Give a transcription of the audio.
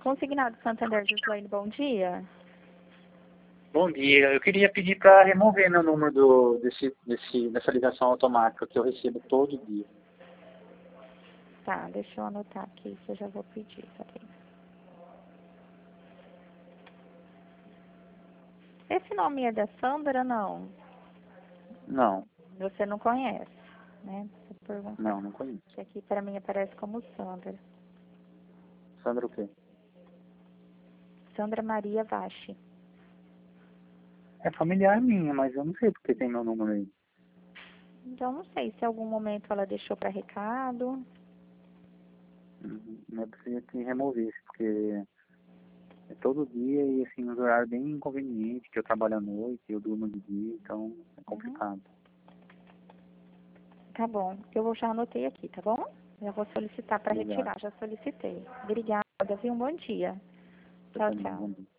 Consignado Santander, Gislaine, bom dia. Bom dia, eu queria pedir para remover meu número dessa ligação automática que eu recebo todo dia. Tá, deixa eu anotar aqui que eu já vou pedir, peraí. Esse nome é da Sandra, não? Não, Você não conhece, né? Você pergunta não conheço. que aqui para mim aparece como Sandra. Sandra o quê? Sandra Maria Vache. É familiar minha, mas eu não sei porque tem meu número aí. Então, não sei se em algum momento ela deixou para recado. Eu preciso que removesse, porque é todo dia e assim, nos horários bem inconvenientes, que eu trabalho à noite, eu durmo de dia, então é complicado. Tá bom, eu já anotei aqui, tá bom? Já vou solicitar para Obrigado. retirar, já solicitei. Obrigada, viu? Um bom dia. Eu Tchau, também, tchau. bom dia.